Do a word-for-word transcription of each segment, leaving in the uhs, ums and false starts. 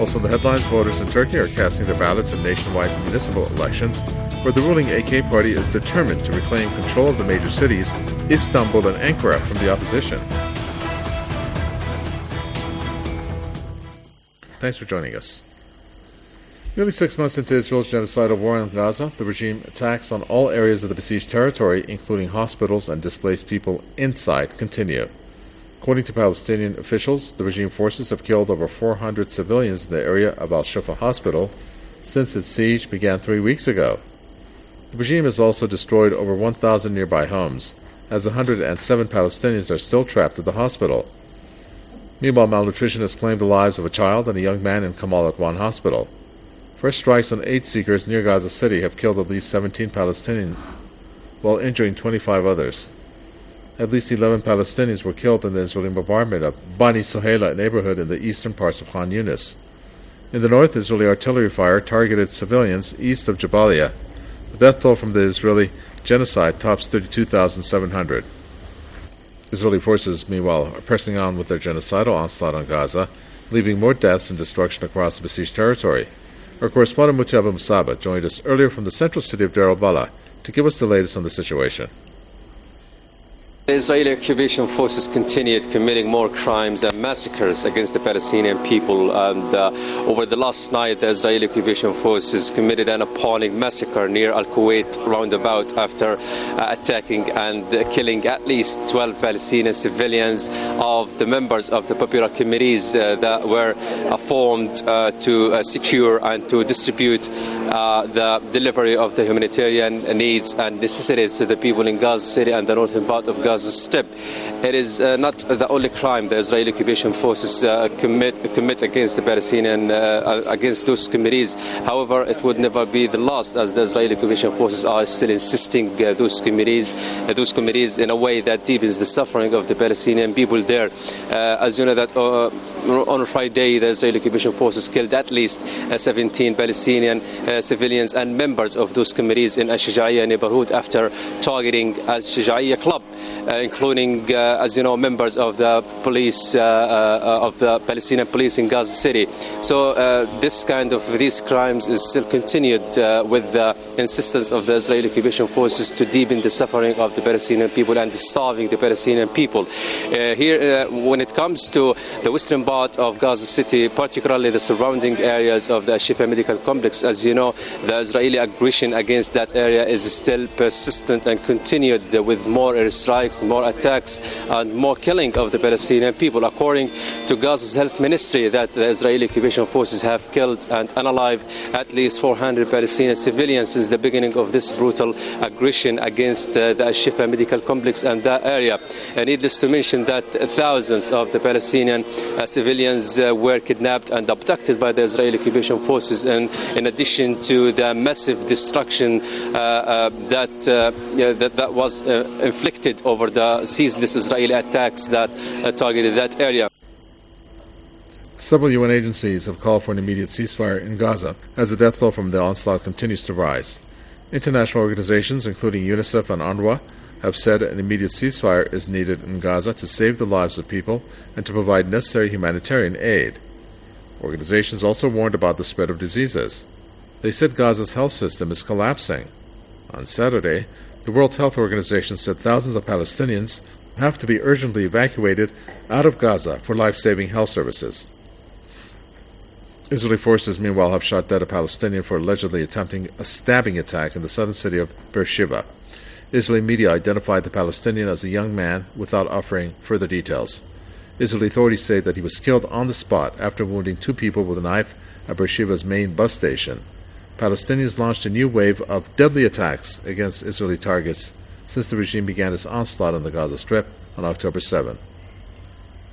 Also in the headlines, voters in Turkey are casting their ballots in nationwide municipal elections, where the ruling A K party is determined to reclaim control of the major cities, Istanbul and Ankara, from the opposition. Thanks for joining us. Nearly six months into Israel's genocidal war in Gaza, the regime attacks on all areas of the besieged territory, including hospitals and displaced people inside, continue. According to Palestinian officials, the regime forces have killed over four hundred civilians in the area of Al-Shifa Hospital since its siege began three weeks ago. The regime has also destroyed over one thousand nearby homes, as one hundred seven Palestinians are still trapped at the hospital. Meanwhile, malnutrition has claimed the lives of a child and a young man in Kamal Adwan Hospital. First strikes on aid seekers near Gaza City have killed at least seventeen Palestinians, while injuring twenty-five others. At least eleven Palestinians were killed in the Israeli bombardment of Bani Soheila neighborhood in the eastern parts of Khan Yunis. In the north, Israeli artillery fire targeted civilians east of Jabalia. The death toll from the Israeli genocide tops thirty-two thousand seven hundred. Israeli forces, meanwhile, are pressing on with their genocidal onslaught on Gaza, leaving more deaths and destruction across the besieged territory. Our correspondent Mutaba Musaba joined us earlier from the central city of Deir al-Balah to give us the latest on the situation. The Israeli occupation forces continued committing more crimes and massacres against the Palestinian people, and uh, over the last night the Israeli occupation forces committed an appalling massacre near Al-Kuwait roundabout after uh, attacking and uh, killing at least twelve Palestinian civilians of the members of the popular committees uh, that were uh, formed uh, to uh, secure and to distribute uh, the delivery of the humanitarian needs and necessities to the people in Gaza City and the northern part of Gaza Strip. It is uh, not the only crime the Israeli occupation forces uh, commit commit against the Palestinian uh, against those committees. However, it would never be the last, as the Israeli occupation forces are still insisting uh, those committees uh, those committees in a way that deepens the suffering of the Palestinian people there. Uh, as you know that uh, on Friday the Israeli occupation forces killed at least uh, seventeen Palestinian uh, civilians and members of those committees in Al-Shijaiya neighborhood after targeting Al-Shijaiya club, uh, including, uh, as you know, members of the police, uh, uh, of the Palestinian police in Gaza City. So uh, this kind of these crimes is still continued uh, with the insistence of the Israeli occupation forces to deepen the suffering of the Palestinian people and starving the Palestinian people. Uh, here, uh, when it comes to the western part of Gaza City, particularly the surrounding areas of the Al-Shifa medical complex, as you know, the Israeli aggression against that area is still persistent and continued with more airstrikes, more attacks, and more killing of the Palestinian people. According to Gaza's health ministry, that the Israeli occupation forces have killed and unalived at least four hundred Palestinian civilians since the beginning of this brutal aggression against uh, the Al-Shifa medical complex and that area. And needless to mention that thousands of the Palestinian uh, civilians uh, were kidnapped and abducted by the Israeli occupation forces, and in addition to the massive destruction uh, uh, that, uh, yeah, that that was uh, inflicted over the ceaseless Israeli attacks that uh, targeted that area. Several U N agencies have called for an immediate ceasefire in Gaza as the death toll from the onslaught continues to rise. International organizations, including UNICEF and UNRWA, have said an immediate ceasefire is needed in Gaza to save the lives of people and to provide necessary humanitarian aid. Organizations also warned about the spread of diseases. They said Gaza's health system is collapsing. On Saturday, the World Health Organization said thousands of Palestinians have to be urgently evacuated out of Gaza for life-saving health services. Israeli forces, meanwhile, have shot dead a Palestinian for allegedly attempting a stabbing attack in the southern city of Beersheba. Israeli media identified the Palestinian as a young man without offering further details. Israeli authorities say that he was killed on the spot after wounding two people with a knife at Beersheba's main bus station. Palestinians launched a new wave of deadly attacks against Israeli targets since the regime began its onslaught on the Gaza Strip on October seventh.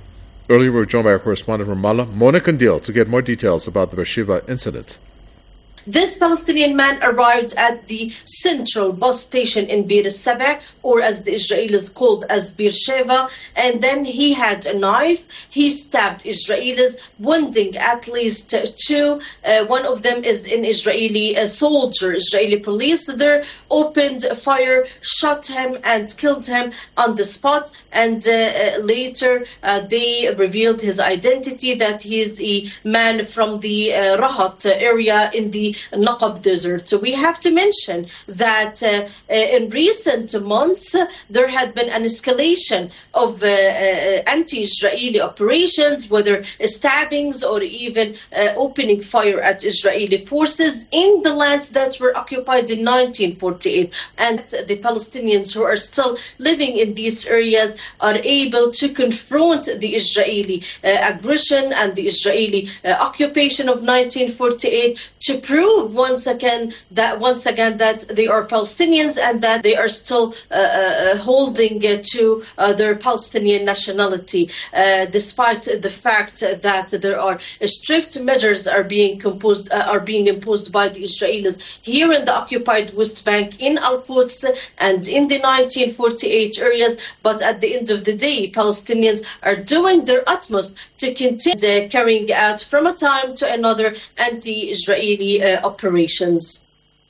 Earlier, we were joined by our correspondent from Ramallah, Mona Kandil, to get more details about the Beersheba incident. This Palestinian man arrived at the central bus station in Bir Sabah, or as the Israelis called as Bir Sheva, and then he had a knife. He stabbed Israelis, wounding at least two. Uh, one of them is an Israeli uh, soldier. Israeli police there opened fire, shot him, and killed him on the spot. And uh, later uh, they revealed his identity, that he is a man from the uh, Rahat area in the Naqab Desert. So we have to mention that uh, uh, in recent months uh, there had been an escalation of uh, uh, anti-Israeli operations, whether stabbings or even uh, opening fire at Israeli forces in the lands that were occupied in nineteen forty-eight. And the Palestinians who are still living in these areas are able to confront the Israeli uh, aggression and the Israeli uh, occupation of nineteen forty-eight to prove once again that once again that they are Palestinians and that they are still uh, uh, holding uh, to uh, their Palestinian nationality, uh, despite the fact that there are strict measures are being composed uh, are being imposed by the Israelis here in the occupied West Bank, in Al-Quds and in the nineteen forty-eight areas. But at the end of the day, Palestinians are doing their utmost to continue uh, carrying out from a time to another anti-Israeli uh, operations.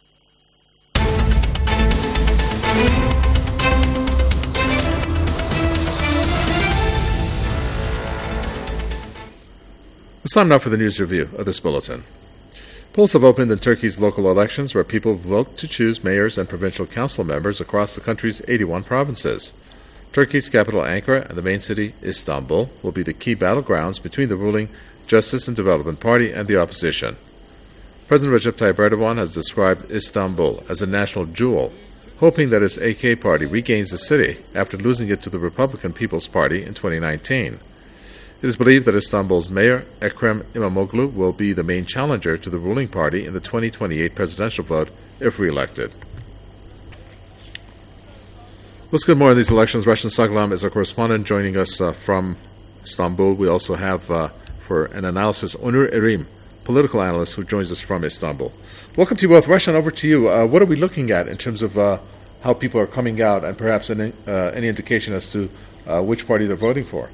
It's time now for the news review of this bulletin. Polls have opened in Turkey's local elections, where people vote to choose mayors and provincial council members across the country's eighty-one provinces. Turkey's capital Ankara and the main city Istanbul will be the key battlegrounds between the ruling Justice and Development Party and the opposition. President Recep Tayyip Erdogan has described Istanbul as a national jewel, hoping that his A K party regains the city after losing it to the Republican People's Party in twenty nineteen. It is believed that Istanbul's mayor, Ekrem İmamoğlu, will be the main challenger to the ruling party in the twenty twenty-eight presidential vote if re-elected. Let's get more on these elections. Rashan Saglam is our correspondent joining us uh, from Istanbul. We also have, uh, for an analysis, Onur Erim, political analyst who joins us from Istanbul. Welcome to you both. Rashan, over to you. Uh, what are we looking at in terms of uh, how people are coming out and perhaps any, uh, any indication as to uh, which party they're voting for?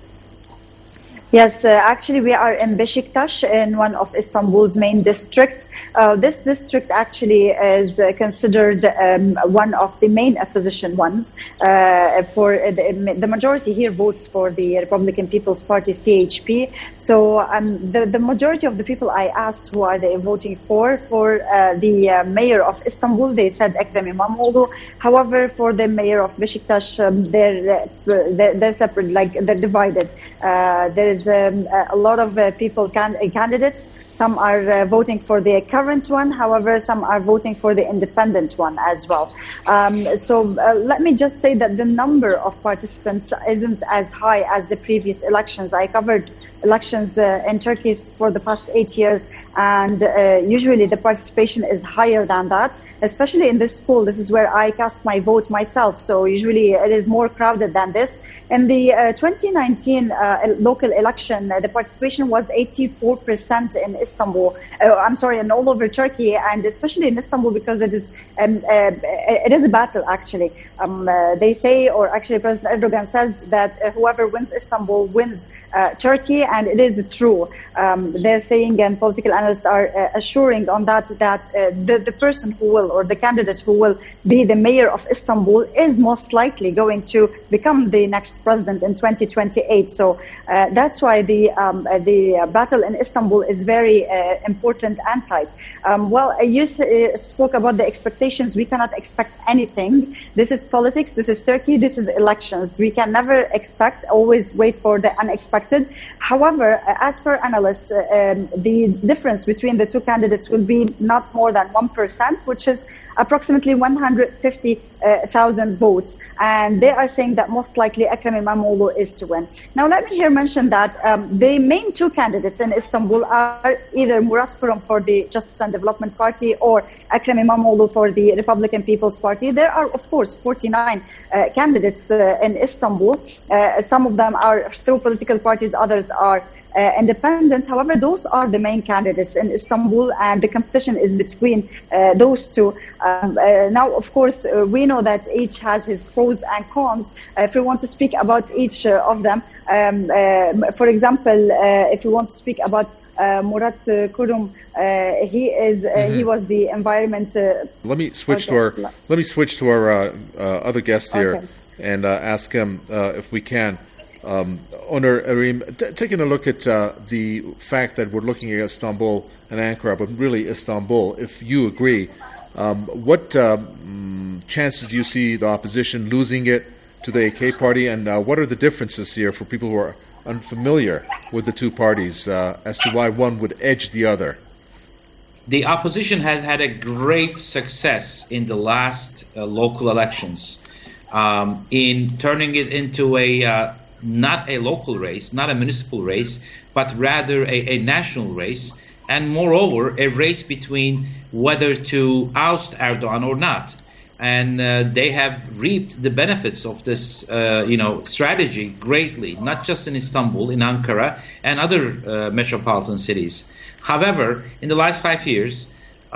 Yes, uh, actually we are in Beşiktaş, in one of Istanbul's main districts. Uh, this district actually is uh, considered um, one of the main opposition ones. Uh, for the, the majority here votes for the Republican People's Party, C H P. So um, the, the majority of the people I asked who are they voting for, for uh, the uh, mayor of Istanbul, they said Ekrem İmamoğlu. However, for the mayor of Beşiktaş, um, they're, they're, they're separate, like they're divided. Uh, there is um, a lot of uh, people, can, uh, candidates. Some are uh, voting for the current one. However, some are voting for the independent one as well. Um, so uh, let me just say that the number of participants isn't as high as the previous elections. I covered elections uh, in Turkey for the past eight years, and uh, usually the participation is higher than that. Especially in this school, this is where I cast my vote myself, so usually it is more crowded than this. In the uh, twenty nineteen uh, local election, uh, the participation was eighty-four percent in Istanbul. Uh, I'm sorry, in all over Turkey, and especially in Istanbul, because it is um, uh, it is a battle, actually. Um, uh, they say, or actually President Erdogan says, that uh, whoever wins Istanbul wins uh, Turkey, and it is true. Um, they're saying, and political analysts are uh, assuring on that, that uh, the, the person who will, or the candidate who will be the mayor of Istanbul is most likely going to become the next president in twenty twenty-eight. So uh, that's why the um, uh, the battle in Istanbul is very uh, important and tight. Um, well, you uh, spoke about the expectations. We cannot expect anything. This is politics. This is Turkey. This is elections. We can never expect. Always wait for the unexpected. However, uh, as per analysts, uh, um, the difference between the two candidates will be not more than one percent, which is approximately one hundred fifty thousand votes, and they are saying that most likely Ekrem İmamoğlu is to win. Now, let me here mention that um, the main two candidates in Istanbul are either Murat Kurum for the Justice and Development Party or Ekrem İmamoğlu for the Republican People's Party. There are, of course, forty-nine uh, candidates uh, in Istanbul. Uh, some of them are through political parties, others are uh, independent. However, those are the main candidates in Istanbul, and the competition is between uh, those two. Um, uh, now, of course, uh, we know that each has his pros and cons. Uh, if we want to speak about each uh, of them, um, uh, for example, uh, if we want to speak about Uh, Murat uh, Kurum, uh, he is uh, mm-hmm. he was the environment. Uh, let me switch okay. to our let me switch to our uh, uh, other guest here okay. and uh, ask him uh, if we can. Um, Onur Erim, t- taking a look at uh, the fact that we're looking at Istanbul and Ankara, but really Istanbul. If you agree, um, what um, chances do you see the opposition losing it to the A K party, and uh, what are the differences here for people who are unfamiliar with the two parties uh, as to why one would edge the other? The opposition has had a great success in the last uh, local elections um, in turning it into a uh, not a local race, not a municipal race, but rather a, a national race, and moreover a race between whether to oust Erdogan or not. And uh, they have reaped the benefits of this, uh, you know, strategy greatly, not just in Istanbul, in Ankara, and other uh, metropolitan cities. However, in the last five years,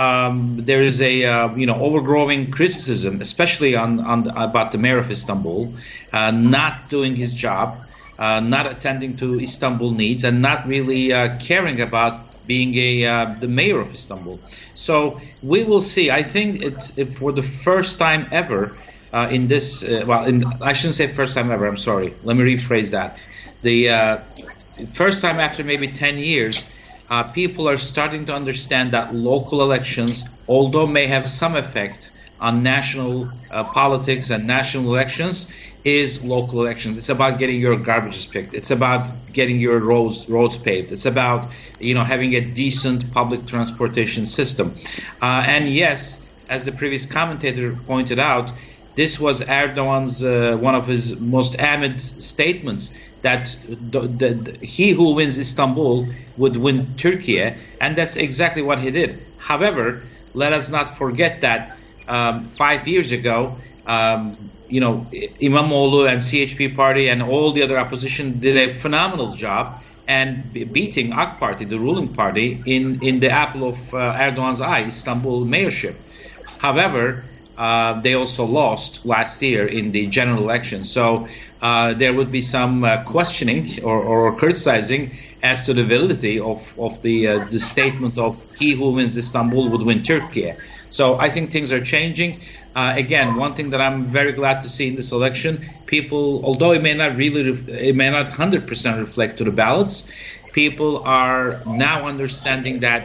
um, there is a, uh, you know, overgrowing criticism, especially on, on the, about the mayor of Istanbul, uh, not doing his job, uh, not attending to Istanbul needs, and not really uh, caring about being a uh, the mayor of Istanbul. So we will see. I think it's it, for the first time ever uh, in this, uh, well, in, I shouldn't say first time ever, I'm sorry. Let me rephrase that. The uh, first time after maybe ten years, uh, people are starting to understand that local elections, although may have some effect on national uh, politics and national elections, is local elections. It's about getting your garbages picked. It's about getting your roads roads paved. It's about, you know, having a decent public transportation system. Uh, and yes, as the previous commentator pointed out, this was Erdogan's uh, one of his most amid statements, that the, the, the, he who wins Istanbul would win Turkey, and that's exactly what he did. However, let us not forget that um, five years ago, um, you know, İmamoğlu and C H P party and all the other opposition did a phenomenal job and beating A K Party, the ruling party, in, in the apple of uh, Erdogan's eye, Istanbul mayorship. However, uh, they also lost last year in the general election. So uh, there would be some uh, questioning or, or criticizing as to the validity of, of the, uh, the statement of he who wins Istanbul would win Turkey. So I think things are changing. Uh, again, one thing that I'm very glad to see in this election, people, although it may not really, it may not one hundred percent reflect to the ballots, people are now understanding that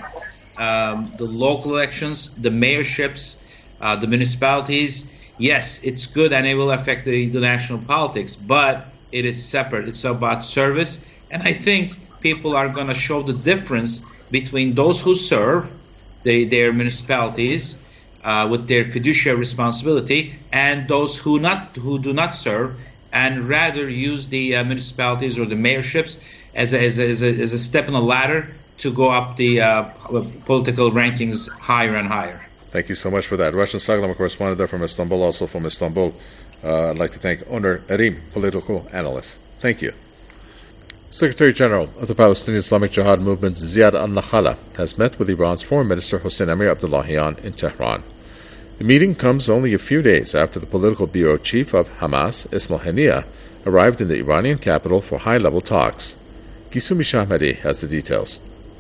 um, the local elections, the mayorships, uh, the municipalities, yes, it's good and it will affect the, the national politics, but it is separate. It's about service. And I think people are going to show the difference between those who serve the, their municipalities Uh, with their fiduciary responsibility, and those who not who do not serve, and rather use the uh, municipalities or the mayorships as a, as, a, as, a, as a step on a ladder to go up the uh, political rankings higher and higher. Thank you so much for that. Russian Saglam, correspondent there from Istanbul, also from Istanbul. Uh, I'd like to thank Onur Erim, political analyst. Thank you. Secretary General of the Palestinian Islamic Jihad Movement, Ziad al-Nakhala, has met with Iran's Foreign Minister Hossein Amir Abdullahian in Tehran. The meeting comes only a few days after the political bureau chief of Hamas, Ismail Haniyeh, arrived in the Iranian capital for high-level talks. Gisumi Shahmadi has the details.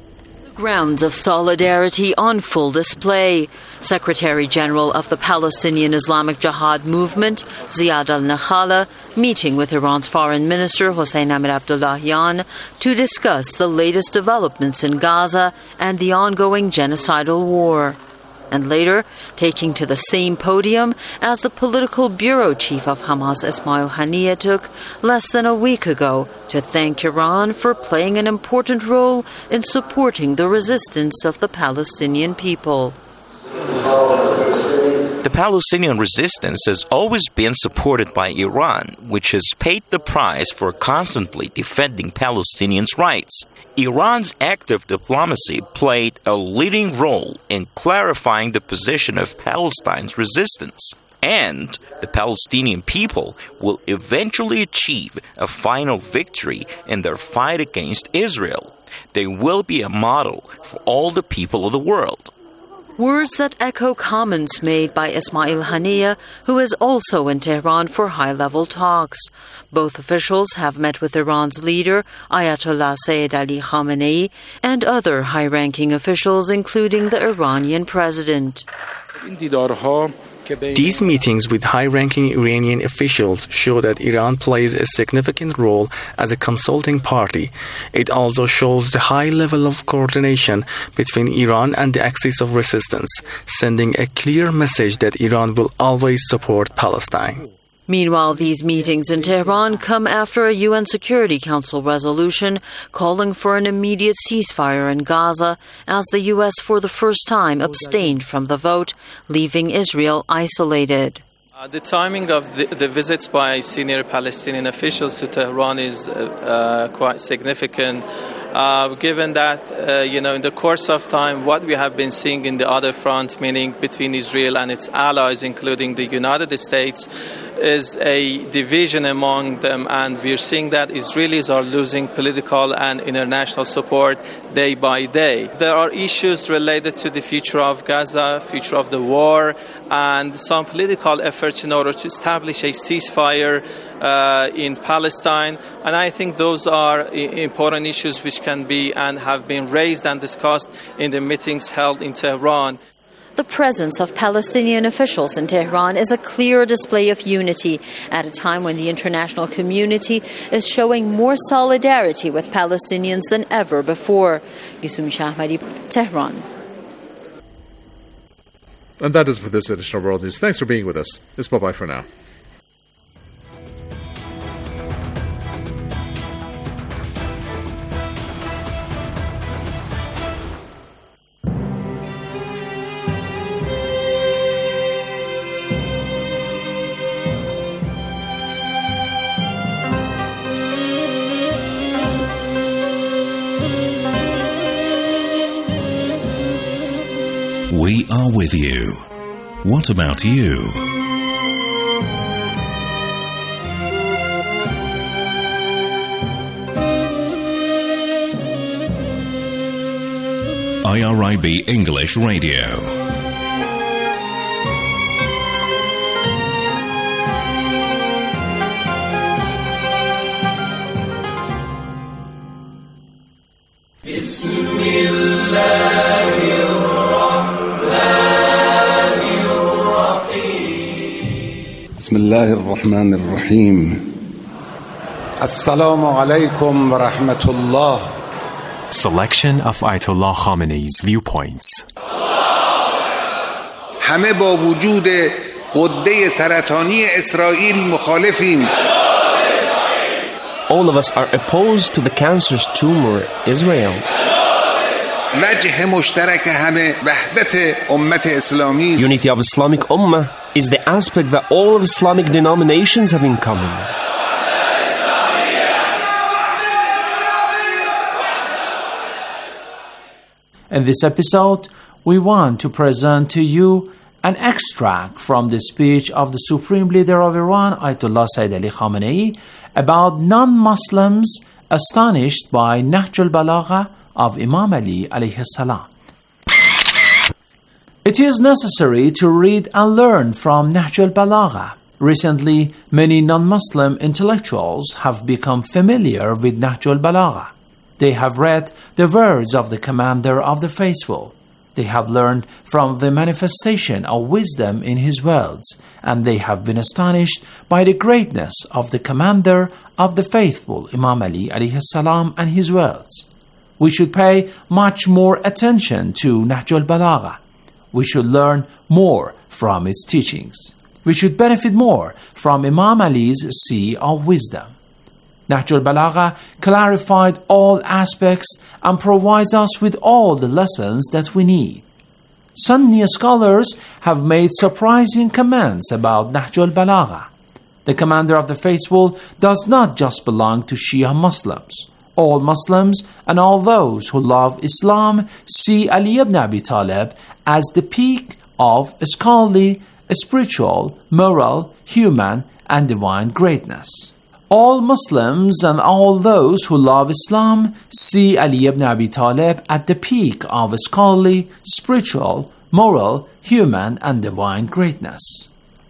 Grounds of solidarity on full display. Secretary General of the Palestinian Islamic Jihad Movement, Ziad al-Nakhala, meeting with Iran's Foreign Minister Hossein Amir Abdullahian to discuss the latest developments in Gaza and the ongoing genocidal war. And later, taking to the same podium as the political bureau chief of Hamas, Ismail Haniyeh, took less than a week ago to thank Iran for playing an important role in supporting the resistance of the Palestinian people. The Palestinian resistance has always been supported by Iran, which has paid the price for constantly defending Palestinians' rights. Iran's active diplomacy played a leading role in clarifying the position of Palestine's resistance. and the Palestinian people will eventually achieve a final victory in their fight against Israel. They will be a model for all the people of the world. Words that echo comments made by Ismail Haniyeh, who is also in Tehran for high-level talks. Both officials have met with Iran's leader, Ayatollah Sayyid Ali Khamenei, and other high-ranking officials, including the Iranian president. These meetings with high-ranking Iranian officials show that Iran plays a significant role as a consulting party. It also shows the high level of coordination between Iran and the Axis of Resistance, sending a clear message that Iran will always support Palestine. Meanwhile, these meetings in Tehran come after a U N Security Council resolution calling for an immediate ceasefire in Gaza, as the U S for the first time abstained from the vote, leaving Israel isolated. Uh, the timing of the, the visits by senior Palestinian officials to Tehran is uh, uh, quite significant. Uh, given that, uh, you know, in the course of time, what we have been seeing in the other front, meaning between Israel and its allies, including the United States, is a division among them, and we're seeing that Israelis are losing political and international support day by day. There are issues related to the future of Gaza, future of the war, and some political efforts in order to establish a ceasefire uh, in Palestine. And I think those are important issues which can be and have been raised and discussed in the meetings held in Tehran. The presence of Palestinian officials in Tehran is a clear display of unity at a time when the international community is showing more solidarity with Palestinians than ever before. Gisumi Shahmadi, Tehran. And that is for this edition of World News. Thanks for being with us. It's bye-bye for now. We are with you. What about you? I R I B English Radio. بسم الله الرحمن الرحيم السلام عليكم ورحمة الله. Selection of Ayatollah Khamenei's viewpoints. همه با وجود غده سرطانی اسرائیل مخالفیم. All of us are opposed to the cancerous tumor Israel. وجه مشترک همه وحدت امت اسلامی. Unity of Islamic Ummah is the aspect that all of Islamic denominations have in common. In this episode, we want to present to you an extract from the speech of the Supreme Leader of Iran, Ayatollah Sayyid Ali Khamenei, about non-Muslims astonished by Nahj al-Balagha of Imam Ali alayhi salam. It is necessary to read and learn from Nahj al-Balagha. Recently, many non-Muslim intellectuals have become familiar with Nahj al-Balagha. They have read the words of the Commander of the Faithful. They have learned from the manifestation of wisdom in his words, and they have been astonished by the greatness of the Commander of the Faithful, Imam Ali alayhi salam, and his words. We should pay much more attention to Nahj al-Balagha. We should learn more from its teachings. We should benefit more from Imam Ali's sea of wisdom. Nahj al-Balagha clarified all aspects and provides us with all the lessons that we need. Sunni scholars have made surprising comments about Nahj al-Balagha. The Commander of the Faithful does not just belong to Shia Muslims. All Muslims and all those who love Islam see Ali ibn Abi Talib as the peak of scholarly spiritual, moral, human, and divine greatness. All Muslims and all those who love Islam see Ali ibn Abi Talib at the peak of scholarly, spiritual, moral, human, and divine greatness.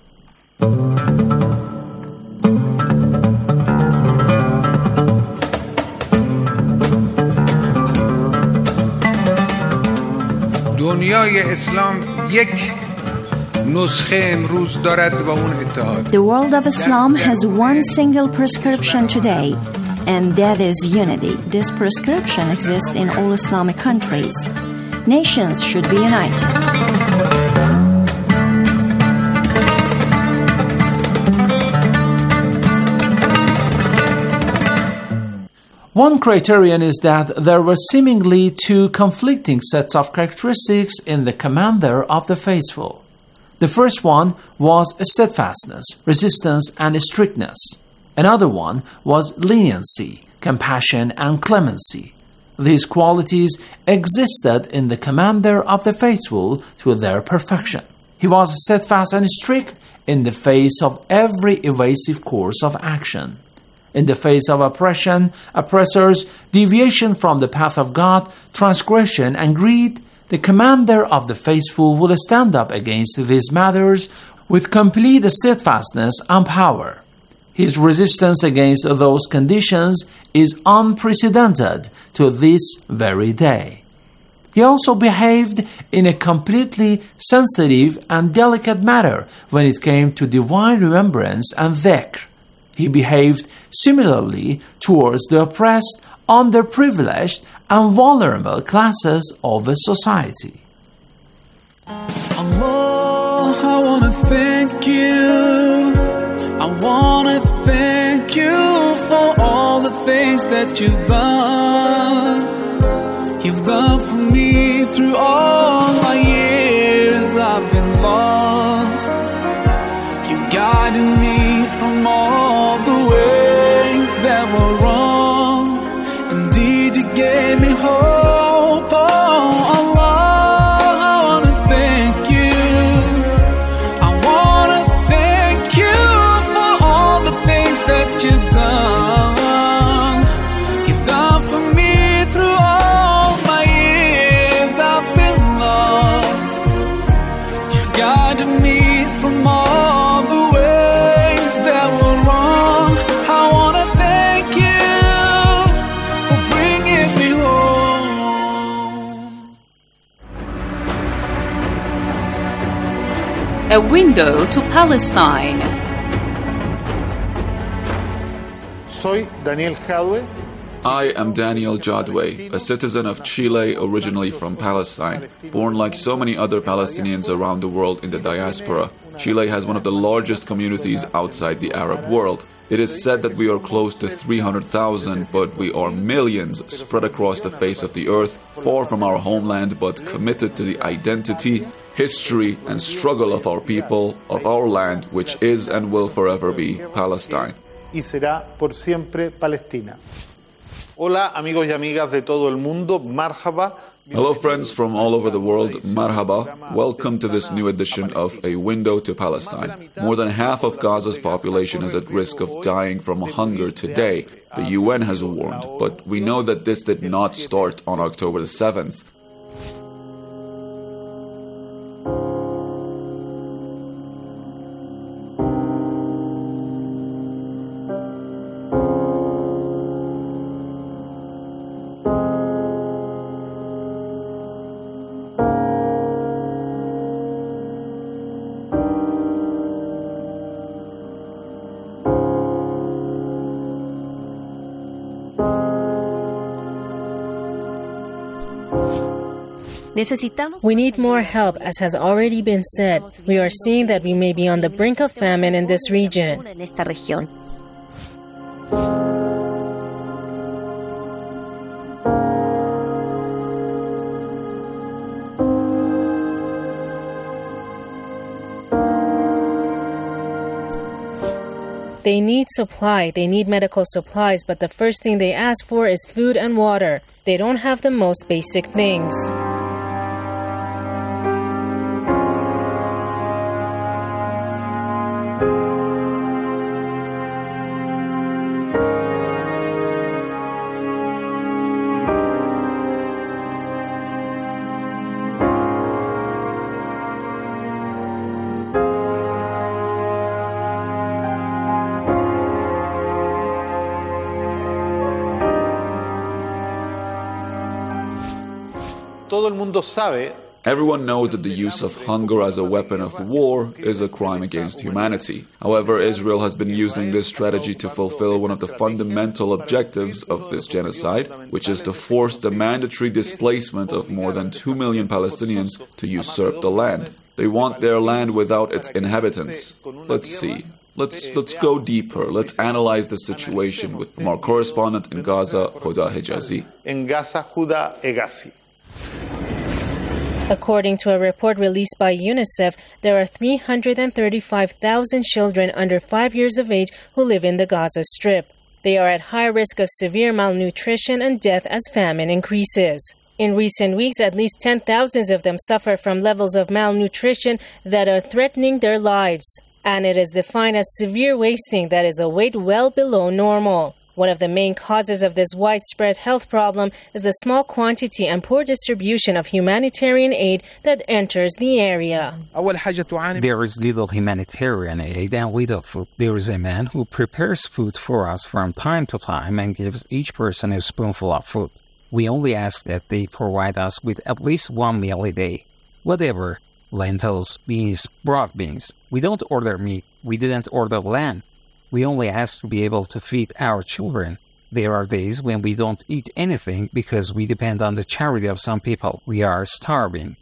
دنیای اسلام یک نسخه امروز دارد و اون اتحاد. The world of Islam has one single prescription today, and that is unity. This prescription exists in all Islamic countries. Nations should be united. One criterion is that there were seemingly two conflicting sets of characteristics in the commander of the faithful. The first one was steadfastness, resistance, and strictness. Another one was leniency, compassion, and clemency. These qualities existed in the commander of the faithful to their perfection. He was steadfast and strict in the face of every evasive course of action. In the face of oppression, oppressors, deviation from the path of God, transgression, and greed, the commander of the faithful will stand up against these matters with complete steadfastness and power. His resistance against those conditions is unprecedented to this very day. He also behaved in a completely sensitive and delicate manner when it came to divine remembrance and dhikr. He behaved similarly towards the oppressed, underprivileged, and vulnerable classes of the society. Allah, I want to thank you. I want to thank you for all the things that you've done. You've done for me through all my years I've been lost. You guided me from all the ways that were wrong. Indeed, you gave me hope. Oh, Allah, I want to thank you. I want to thank you for all the things that you've done. You've done for me through all my years I've been lost. You guided me from all the ways that were wrong. I want to thank you for bringing me home. A window to Palestine. Soy Daniel Jadwe. I am Daniel Jadwe, a citizen of Chile originally from Palestine. Born like so many other Palestinians around the world in the diaspora, Chile has one of the largest communities outside the Arab world. It is said that we are close to three hundred thousand, but we are millions spread across the face of the earth, far from our homeland but committed to the identity, history, and struggle of our people, of our land, which is and will forever be Palestine. Y será por siempre Palestina. Hola, amigos y amigas de todo el mundo. Marhaba. Hello friends from all over the world, marhaba. Welcome to this new edition of A Window to Palestine. More than half of Gaza's population is at risk of dying from hunger today. The U N has warned, but we know that this did not start on October the seventh. We need more help, as has already been said. We are seeing that we may be on the brink of famine in this region. They need supply, they need medical supplies, but the first thing they ask for is food and water. They don't have the most basic things. todo el mundo sabe, everyone knows that the use of hunger as a weapon of war is a crime against humanity. However, Israel has been using this strategy to fulfill one of the fundamental objectives of this genocide, which is to force the mandatory displacement of more than two million Palestinians to usurp the land. They want their land without its inhabitants. Let's see. Let's let's go deeper. Let's analyze the situation with from our correspondent in Gaza, Huda Hijazi. En Gaza, Huda Hijazi. According to a report released by UNICEF, there are three hundred thirty-five thousand children under five years of age who live in the Gaza Strip. They are at high risk of severe malnutrition and death as famine increases. In recent weeks, at least ten thousand of them suffer from levels of malnutrition that are threatening their lives. And it is defined as severe wasting that is a weight well below normal. One of the main causes of this widespread health problem is the small quantity and poor distribution of humanitarian aid that enters the area. There is little humanitarian aid and little food. There is a man who prepares food for us from time to time and gives each person a spoonful of food. We only ask that they provide us with at least one meal a day. Whatever. Lentils, beans, broad beans. We don't order meat. We didn't order land. We only ask to be able to feed our children. There are days when we don't eat anything because we depend on the charity of some people. We are starving.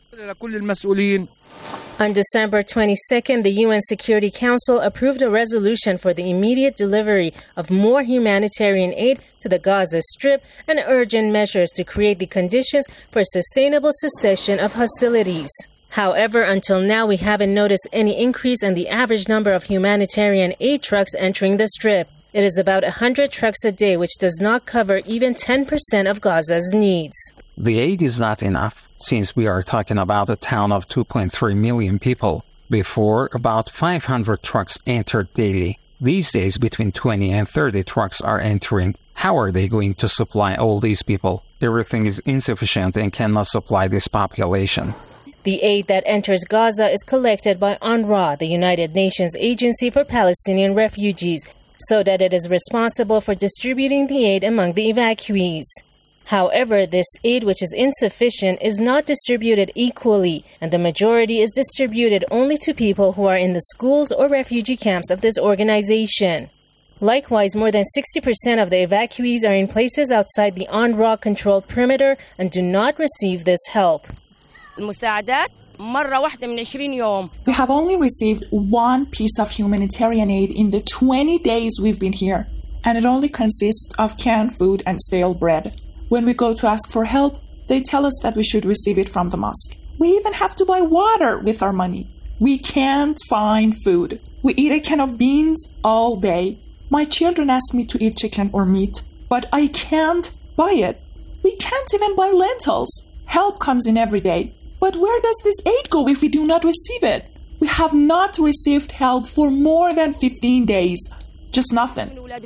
On December twenty-second, the U N Security Council approved a resolution for the immediate delivery of more humanitarian aid to the Gaza Strip and urgent measures to create the conditions for sustainable cessation of hostilities. However, until now, we haven't noticed any increase in the average number of humanitarian aid trucks entering the Strip. It is about one hundred trucks a day, which does not cover even ten percent of Gaza's needs. The aid is not enough, since we are talking about a town of two point three million people. Before, about five hundred trucks entered daily. These days, between twenty and thirty trucks are entering. How are they going to supply all these people? Everything is insufficient and cannot supply this population. The aid that enters Gaza is collected by UNRWA, the United Nations Agency for Palestinian Refugees, so that it is responsible for distributing the aid among the evacuees. However, this aid, which is insufficient, is not distributed equally, and the majority is distributed only to people who are in the schools or refugee camps of this organization. Likewise, more than sixty percent of the evacuees are in places outside the UNRWA-controlled perimeter and do not receive this help. We have only received one piece of humanitarian aid in the twenty days we've been here, and it only consists of canned food and stale bread. When we go to ask for help, they tell us that we should receive it from the mosque. We even have to buy water with our money. We can't find food. We eat a can of beans all day. My children ask me to eat chicken or meat, but I can't buy it. We can't even buy lentils. Help comes in every day. But where does this aid go if we do not receive it? We have not received help for more than fifteen days. Just nothing.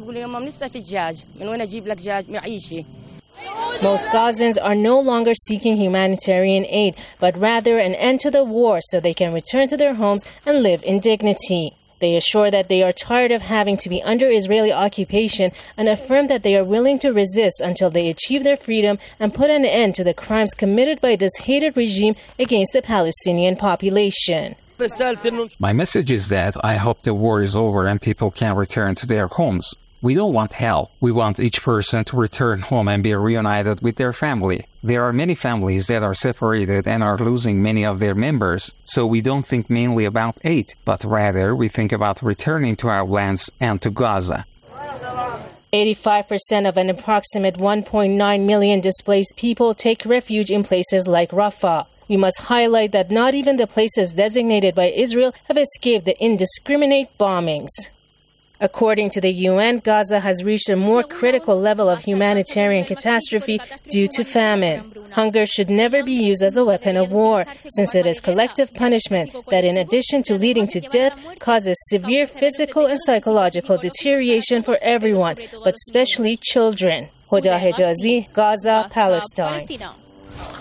Most Gazans are no longer seeking humanitarian aid, but rather an end to the war so they can return to their homes and live in dignity. They assure that they are tired of having to be under Israeli occupation and affirm that they are willing to resist until they achieve their freedom and put an end to the crimes committed by this hated regime against the Palestinian population. My message is that I hope the war is over and people can return to their homes. We don't want hell. We want each person to return home and be reunited with their family. There are many families that are separated and are losing many of their members, so we don't think mainly about aid, but rather we think about returning to our lands and to Gaza. eighty-five percent of an approximate one point nine million displaced people take refuge in places like Rafah. We must highlight that not even the places designated by Israel have escaped the indiscriminate bombings. According to the U N, Gaza has reached a more critical level of humanitarian catastrophe due to famine. Hunger should never be used as a weapon of war, since it is collective punishment that, in addition to leading to death, causes severe physical and psychological deterioration for everyone, but especially children. Huda Hijazi, Gaza, Palestine.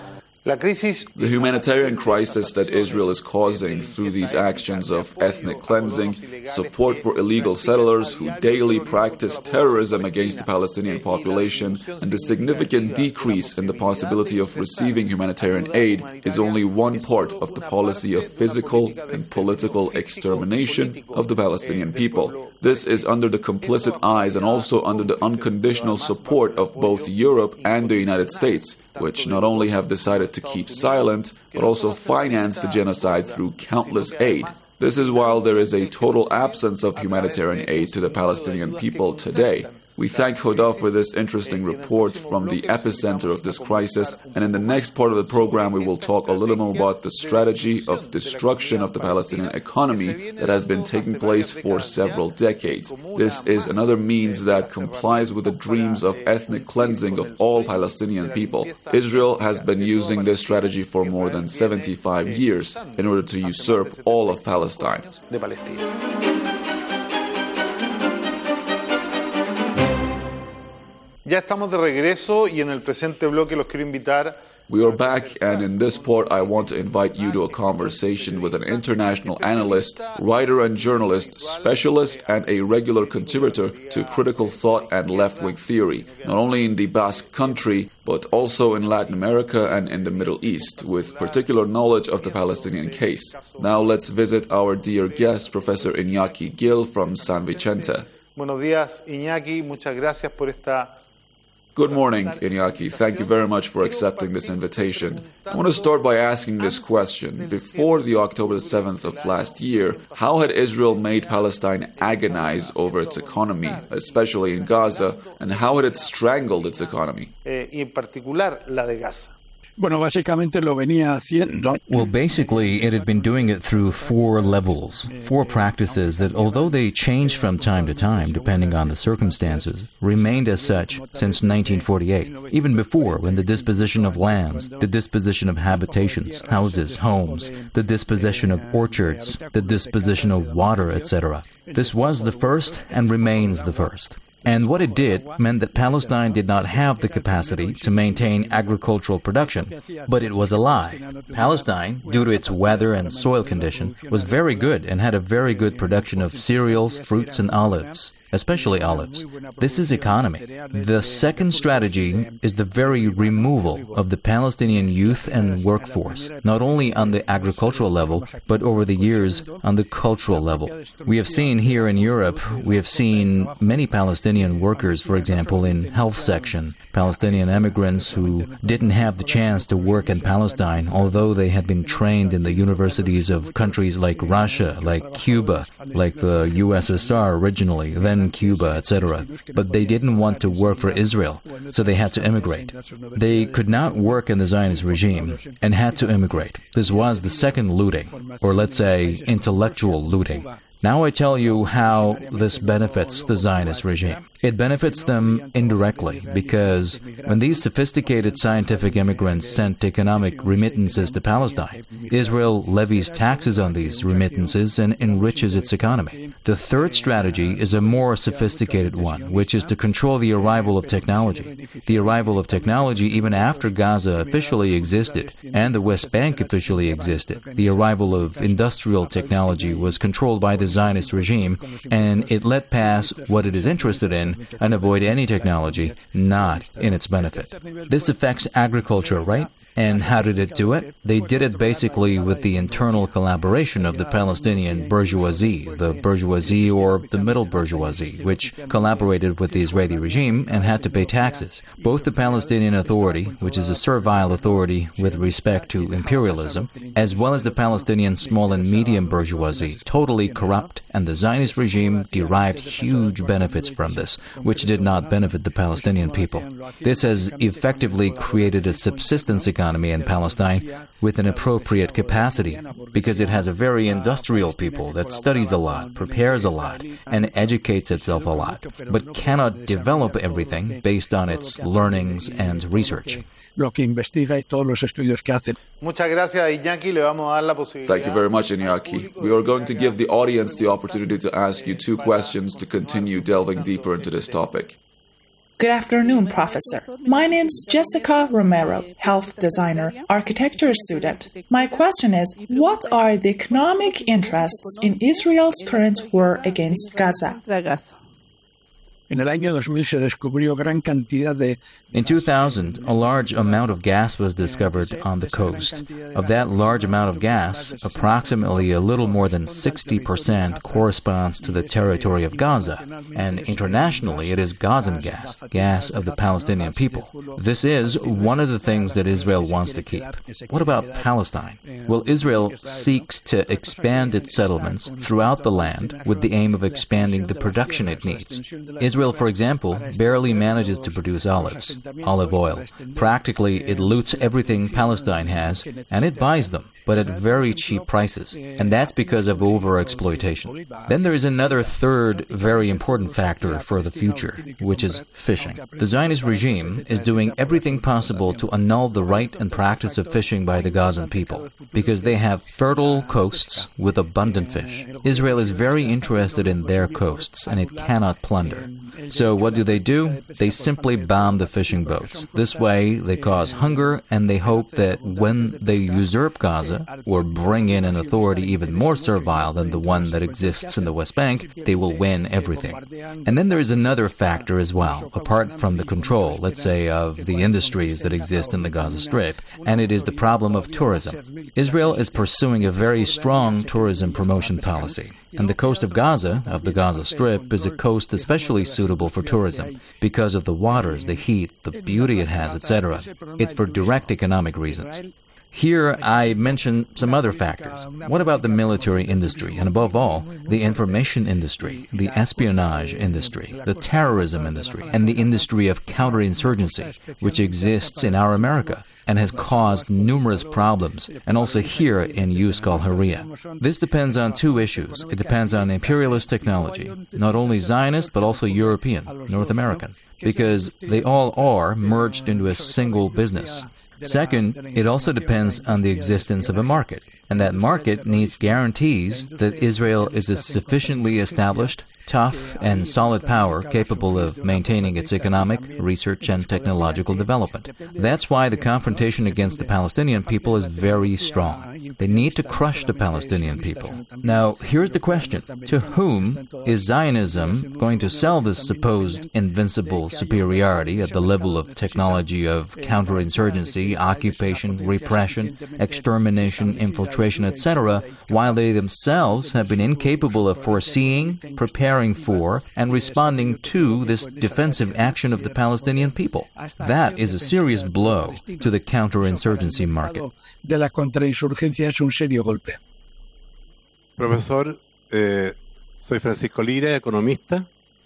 The humanitarian crisis that Israel is causing through these actions of ethnic cleansing, support for illegal settlers who daily practice terrorism against the Palestinian population, and the significant decrease in the possibility of receiving humanitarian aid is only one part of the policy of physical and political extermination of the Palestinian people. This is under the complicit eyes and also under the unconditional support of both Europe and the United States, which not only have decided to keep silent, but also finance the genocide through countless aid. This is while there is a total absence of humanitarian aid to the Palestinian people today. We thank Hoda for this interesting report from the epicenter of this crisis, and in the next part of the program we will talk a little more about the strategy of destruction of the Palestinian economy that has been taking place for several decades. This is another means that complies with the dreams of ethnic cleansing of all Palestinian people. Israel has been using this strategy for more than seventy-five years in order to usurp all of Palestine. Ya estamos de regreso y en el presente bloque los quiero invitar. We are back, and in this part I want to invite you to a conversation with an international analyst, writer and journalist, specialist and a regular contributor to critical thought and left-wing theory, not only in the Basque Country, but also in Latin America and in the Middle East, with particular knowledge of the Palestinian case. Now let's visit our dear guest, Professor Iñaki Gil from San Vicente. Buenos días, Iñaki. Muchas gracias por esta. Good morning, Iñaki. Thank you very much for accepting this invitation. I want to start by asking this question. Before the October seventh of last year, how had Israel made Palestine agonize over its economy, especially in Gaza, and how had it strangled its economy? Eh, y en particular, la de Gaza. Well, basically, it had been doing it through four levels, four practices that, although they changed from time to time, depending on the circumstances, remained as such since nineteen forty-eight, even before, when the disposition of lands, the disposition of habitations, houses, homes, the disposition of orchards, the disposition of water, et cetera. This was the first and remains the first. And what it did meant that Palestine did not have the capacity to maintain agricultural production, but it was a lie. Palestine, due to its weather and soil condition, was very good and had a very good production of cereals, fruits, and olives, especially olives. This is economy. The second strategy is the very removal of the Palestinian youth and workforce, not only on the agricultural level, but over the years on the cultural level. We have seen here in Europe, we have seen many Palestinian workers, for example, in health section, Palestinian immigrants who didn't have the chance to work in Palestine, although they had been trained in the universities of countries like Russia, like Cuba, like the U S S R originally, then Cuba, et cetera. But they didn't want to work for Israel, so they had to immigrate. They could not work in the Zionist regime and had to immigrate. This was the second looting, or let's say intellectual looting. Now I tell you how this benefits the Zionist regime. It benefits them indirectly because when these sophisticated scientific immigrants sent economic remittances to Palestine, Israel levies taxes on these remittances and enriches its economy. The third strategy is a more sophisticated one, which is to control the arrival of technology. The arrival of technology even after Gaza officially existed and the West Bank officially existed. The arrival of industrial technology was controlled by the Zionist regime, and it let pass what it is interested in and avoid any technology not in its benefit. This affects agriculture, right? And how did it do it? They did it basically with the internal collaboration of the Palestinian bourgeoisie, the bourgeoisie or the middle bourgeoisie, which collaborated with the Israeli regime and had to pay taxes. Both the Palestinian Authority, which is a servile authority with respect to imperialism, as well as the Palestinian small and medium bourgeoisie, totally corrupt, and the Zionist regime derived huge benefits from this, which did not benefit the Palestinian people. This has effectively created a subsistence economy in Palestine with an appropriate capacity, because it has a very industrial people that studies a lot, prepares a lot, and educates itself a lot, but cannot develop everything based on its learnings and research. Thank you very much, Iñaki. We are going to give the audience the opportunity to ask you two questions to continue delving deeper into this topic. Good afternoon, Professor. My name's Jessica Romero, health designer, architecture student. My question is, what are the economic interests in Israel's current war against Gaza? En el año dos mil se descubrió gran cantidad de... In two thousand, a large amount of gas was discovered on the coast. Of that large amount of gas, approximately a little more than sixty percent corresponds to the territory of Gaza, and internationally it is Gazan gas, gas of the Palestinian people. This is one of the things that Israel wants to keep. What about Palestine? Well, Israel seeks to expand its settlements throughout the land with the aim of expanding the production it needs. Israel, for example, barely manages to produce olives, olive oil. Practically, it loots everything Palestine has, and it buys them, but at very cheap prices. And that's because of overexploitation. Then there is another third very important factor for the future, which is fishing. The Zionist regime is doing everything possible to annul the right and practice of fishing by the Gazan people, because they have fertile coasts with abundant fish. Israel is very interested in their coasts, and it cannot plunder. So what do they do? They simply bomb the fishing boats. This way, they cause hunger, and they hope that when they usurp Gaza, or bring in an authority even more servile than the one that exists in the West Bank, they will win everything. And then there is another factor as well, apart from the control, let's say, of the industries that exist in the Gaza Strip, and it is the problem of tourism. Israel is pursuing a very strong tourism promotion policy. And the coast of Gaza, of the Gaza Strip, is a coast especially suitable for tourism because of the waters, the heat, the beauty it has, et cetera. It's for direct economic reasons. Here, I mention some other factors. What about the military industry, and above all, the information industry, the espionage industry, the terrorism industry, and the industry of counterinsurgency, which exists in our America and has caused numerous problems, and also here in Yusq al-Harriya. This depends on two issues. It depends on imperialist technology, not only Zionist, but also European, North American, because they all are merged into a single business. Second, it also depends on the existence of a market, and that market needs guarantees that Israel is a sufficiently established, tough, and solid power capable of maintaining its economic, research, and technological development. That's why the confrontation against the Palestinian people is very strong. They need to crush the Palestinian people. Now, here's the question. To whom is Zionism going to sell this supposed invincible superiority at the level of technology of counterinsurgency, occupation, repression, extermination, infiltration, et cetera, while they themselves have been incapable of foreseeing, preparing for, and responding to this defensive action of the Palestinian people? That is a serious blow to the counterinsurgency market. De la contrainsurgencia es un serio golpe. Profesor, eh, soy Francisco Lira, economista.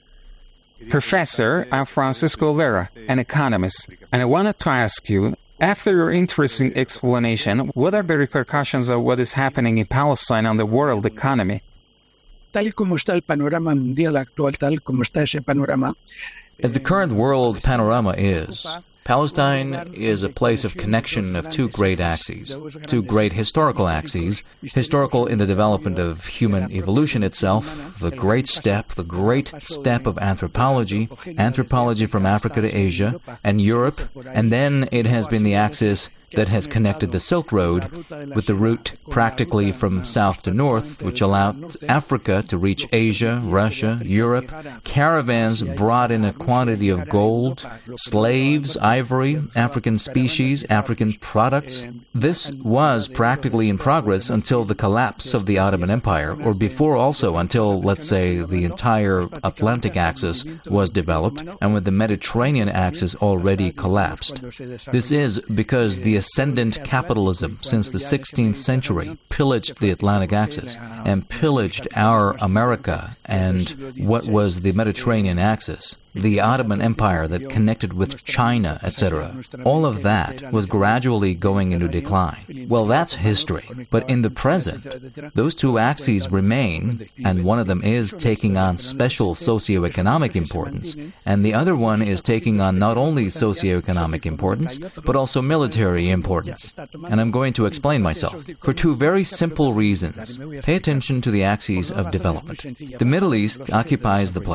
Professor, I'm Francisco Lira, an economist, and I wanted to ask you, after your interesting explanation, what are the repercussions of what is happening in Palestine on the world economy? Tal y como está el panorama mundial actual, tal como está ese panorama. As the current world panorama is, Palestine is a place of connection of two great axes, two great historical axes, historical in the development of human evolution itself, the great step, the great step of anthropology, anthropology from Africa to Asia, and Europe, and then it has been the axis that has connected the Silk Road with the route practically from south to north, which allowed Africa to reach Asia, Russia, Europe. Caravans brought in a quantity of gold, slaves, ivory, African species, African products. This was practically in progress until the collapse of the Ottoman Empire, or before also until, let's say, the entire Atlantic axis was developed, and when the Mediterranean axis already collapsed. This is because the ascendant capitalism since the sixteenth century pillaged the Atlantic axis and pillaged our America and what was the Mediterranean axis, the Ottoman Empire that connected with China, et cetera. All of that was gradually going into decline. Well, that's history. But in the present, those two axes remain, and one of them is taking on special socioeconomic importance, and the other one is taking on not only socioeconomic importance, but also military importance. And I'm going to explain myself. For two very simple reasons. Pay attention to the axes of development. The Middle East occupies the place.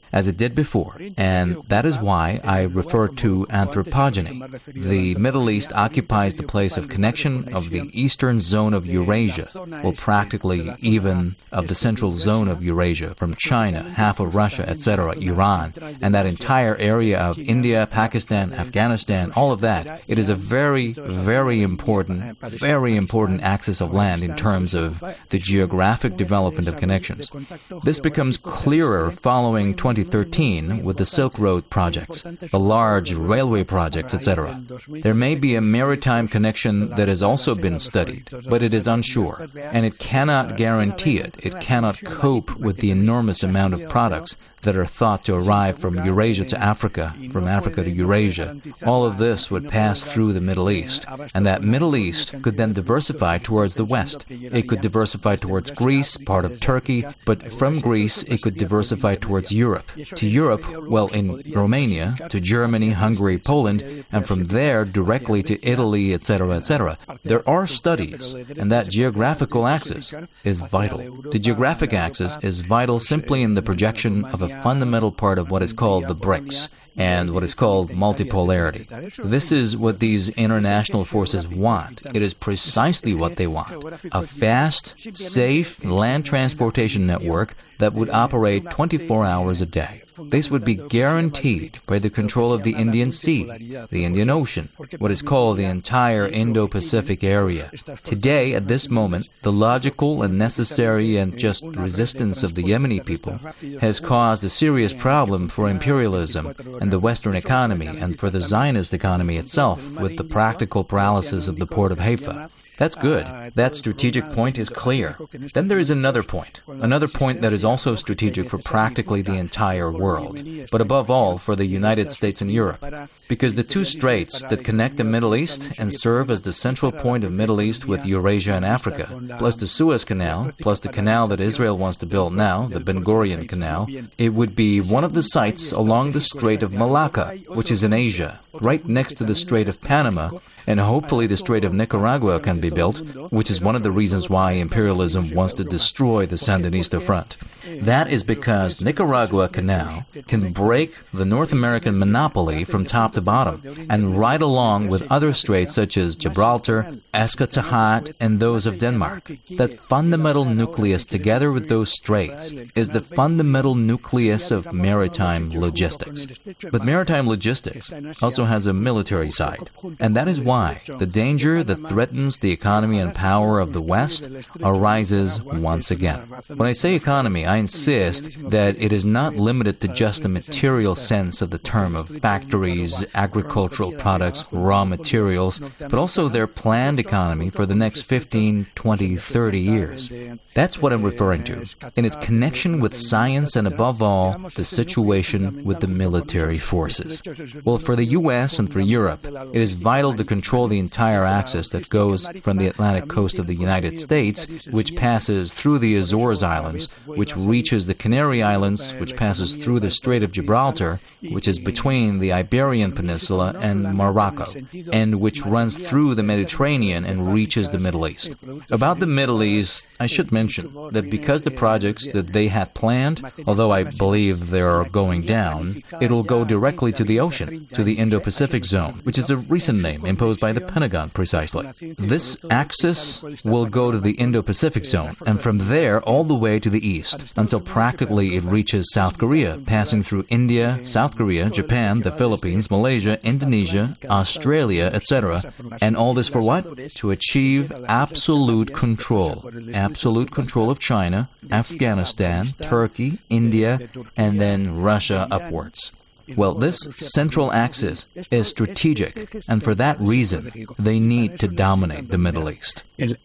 as it did before, and that is why I refer to anthropogeny. The Middle East occupies the place of connection of the eastern zone of Eurasia, well, practically even of the central zone of Eurasia, from China, half of Russia, et cetera, Iran, and that entire area of India, Pakistan, Afghanistan, all of that. It is a very, very important, very important axis of land in terms of the geographic development of connections. This becomes clearer following twenty thirteen with the Silk Road projects, the large railway projects, et cetera. There may be a maritime connection that has also been studied, but it is unsure, and it cannot guarantee it. It cannot cope with the enormous amount of products that are thought to arrive from Eurasia to Africa, from Africa to Eurasia. All of this would pass through the Middle East, and that Middle East could then diversify towards the West. It could diversify towards Greece, part of Turkey, but from Greece it could diversify towards Europe. To Europe, well, in Romania, to Germany, Hungary, Poland, and from there directly to Italy, et cetera, et cetera. There are studies, and that geographical axis is vital. The geographic axis is vital simply in the projection of a fundamental part of what is called the BRICS and what is called multipolarity. This is what these international forces want. It is precisely what they want. A fast, safe land transportation network that would operate twenty-four hours a day. This would be guaranteed by the control of the Indian Sea, the Indian Ocean, what is called the entire Indo-Pacific area. Today, at this moment, the logical and necessary and just resistance of the Yemeni people has caused a serious problem for imperialism and the Western economy and for the Zionist economy itself with the practical paralysis of the port of Haifa. That's good. That strategic point is clear. Then there is another point, another point that is also strategic for practically the entire world, but above all for the United States and Europe, because the two straits that connect the Middle East and serve as the central point of Middle East with Eurasia and Africa, plus the Suez Canal, plus the canal that Israel wants to build now, the Ben Gurion Canal, it would be one of the sites along the Strait of Malacca, which is in Asia, right next to the Strait of Panama, and hopefully the Strait of Nicaragua can be built, which is one of the reasons why imperialism wants to destroy the Sandinista front. That is because Nicaragua Canal can break the North American monopoly from top to bottom and ride along with other straits such as Gibraltar, Escatahad, and those of Denmark. That fundamental nucleus together with those straits is the fundamental nucleus of maritime logistics. But maritime logistics also has a military side, and that is why the danger that threatens the economy and power of the West arises once again. When I say economy, I insist that it is not limited to just the material sense of the term of factories, agricultural products, raw materials, but also their planned economy for the next fifteen, twenty, thirty years. That's what I'm referring to, in its connection with science and, above all, the situation with the military forces. Well, for the U S and for Europe, it is vital to control the entire axis that goes from the Atlantic coast of the United States, which passes through the Azores Islands, which reaches the Canary Islands, which passes through the Strait of Gibraltar, which is between the Iberian Peninsula and Morocco, and which runs through the Mediterranean and reaches the Middle East. About the Middle East, I should mention that because the projects that they had planned, although I believe they are going down, it will go directly to the ocean, to the Indo-Pacific zone, which is a recent name imposed by the Pentagon, precisely. This axis will go to the Indo-Pacific zone, and from there all the way to the east, until practically it reaches South Korea, passing through India, South Korea, Japan, the Philippines, Malaysia, Indonesia, Australia, et cetera. And all this for what? To achieve absolute control. Absolute control of China, Afghanistan, Turkey, India, and then Russia upwards. Well, this central axis is strategic, and for that reason, they need to dominate the Middle East. Thank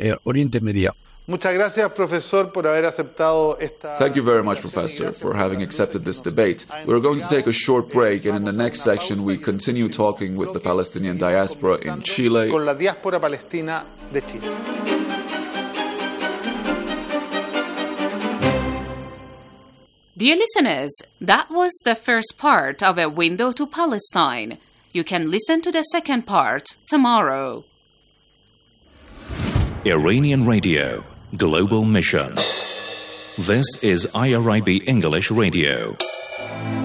you very much, Professor, for having accepted this debate. We're going to take a short break, and in the next section, we continue talking with the Palestinian diaspora in Chile. Dear listeners, that was the first part of A Window to Palestine. You can listen to the second part tomorrow. Iranian Radio, Global Mission. This is I R I B English Radio.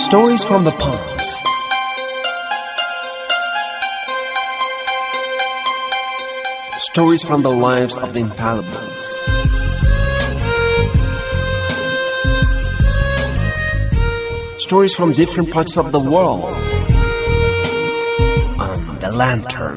Stories from the past. Stories from the lives of the infallibles. Stories from different parts of the world. On The Lantern.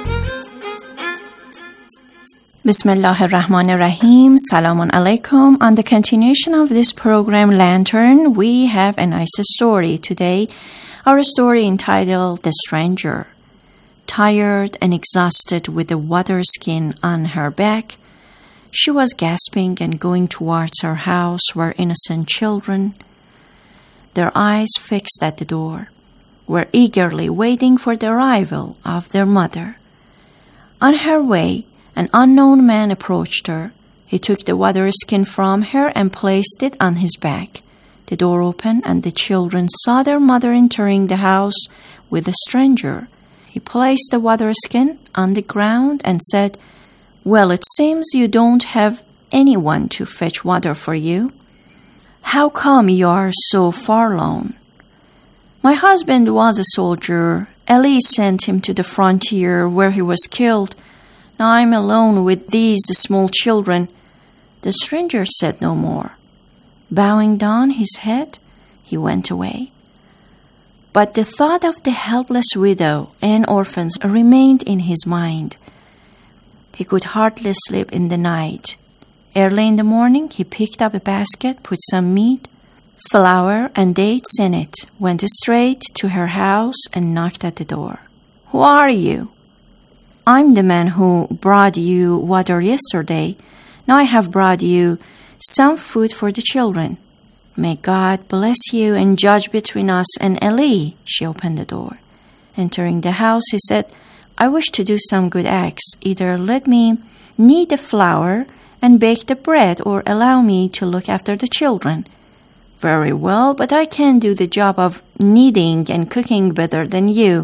Bismillah ar-Rahman ar-Rahim. Salamun alaikum. On the continuation of this program, Lantern, we have a nice story today. Our story entitled The Stranger. Tired and exhausted with the water skin on her back, she was gasping and going towards her house where innocent children, their eyes fixed at the door, were eagerly waiting for the arrival of their mother. On her way, an unknown man approached her. He took the water skin from her and placed it on his back. The door opened and the children saw their mother entering the house with a stranger. He placed the water skin on the ground and said, "Well, it seems you don't have anyone to fetch water for you. How come you are so forlorn?" "My husband was a soldier. Ali sent him to the frontier where he was killed. Now I'm alone with these small children." The stranger said no more. Bowing down his head, he went away. But the thought of the helpless widow and orphans remained in his mind. He could hardly sleep in the night. Early in the morning, he picked up a basket, put some meat, flour, and dates in it, went straight to her house and knocked at the door. "Who are you?" "I'm the man who brought you water yesterday. Now I have brought you some food for the children. May God bless you and judge between us and Ali." She opened the door. Entering the house, he said, "I wish to do some good acts. Either let me knead the flour and bake the bread or allow me to look after the children." "Very well, but I can do the job of kneading and cooking better than you.